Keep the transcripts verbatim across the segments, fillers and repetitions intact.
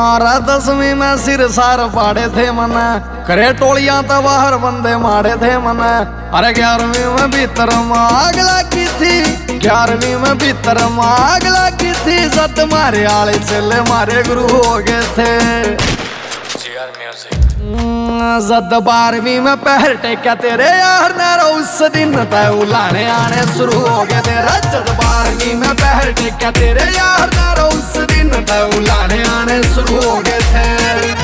और दसवीं में सिर सार पाड़े थे मन, करे टोलियां तो बाहर बंदे मारे थे मन। अरे ग्यारहवीं में भीतर माग लगी थी, ग्यारहवीं में भीतर माग लगी थी, सत मारे आले चले मारे गुरु हो गए थे। जद बारहवीं में पैर टेका तेरे यार नारा उस दिन तय उलाने आने शुरू हो गए तेरा। जद बारहवीं में पैर टेका तेरे यार नारा उस दिन तय उलाने आने शुरू हो गए थे।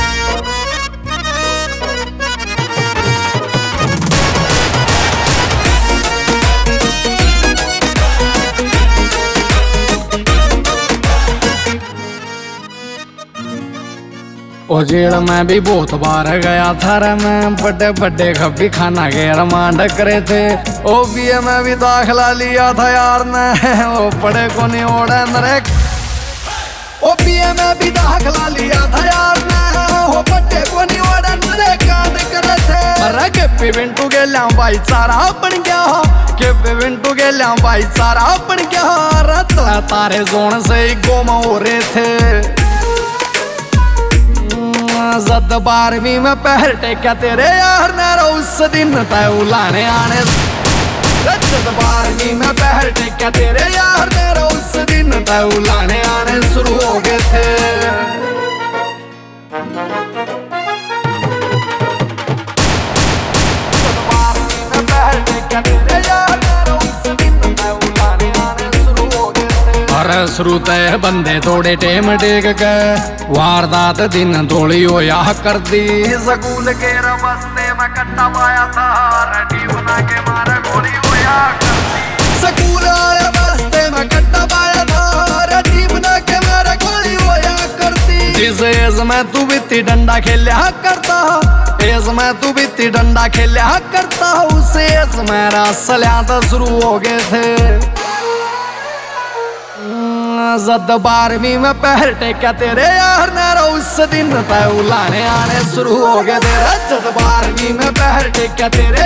ओ जेल में भी बहुत बार गया था रे मैं, बड़े बड़े खब्बी खाना के रमांड करे थे। ओ बी ए में भी दाखला लिया था यार ने, ओ पढ़े को नहीं ओढ़े नरे। ओ बी ए में भी दाखला लिया था यार ने, ओ पढ़े को नहीं ओढ़े नरे कांड करे थे। अरे के पे बिंटू के लिया भाईचारा बन गया, के पे बिंटू के लिया भाईचारा बन गया। रतला तारे जोन से ही गोम हो रहे थे। जद बारहवीं में पैर टेका तेरे यार नारा उस दिन तय उलाने आने। जद बारहवीं में पैर टेका तेरे यार नारा उस दिन तय उलाने आने शुरू हो गए थे। जद बारहवीं में पैर टेका तेरे यार नारा उस दिन तय उलाने आने शुरू हो गए थे। अरे शुरू तय बंदे थोड़े टेम टेक के वारदात दिन थोड़ी हो या कर दी। स्कूल के रस्ते में कट्टा पाया था, रेडी बना के मारे गोली हो या कर दी। स्कूल वाले रस्ते में कट्टा पाया था, रेडी बना के मारे गोली हो या कर दी। जिस एज में तू बित्ती डंडा खेलिया करता, एज में तू बित्ती डंडा खेलिया करता, उस एज में रसलियां तो शुरू हो गए थे। जद बारहवीं में पैर टेका तेरे यार नारा उस दिन तय उलाने आने शुरू हो गए तेरा। जद बारहवीं में पैर टेका तेरे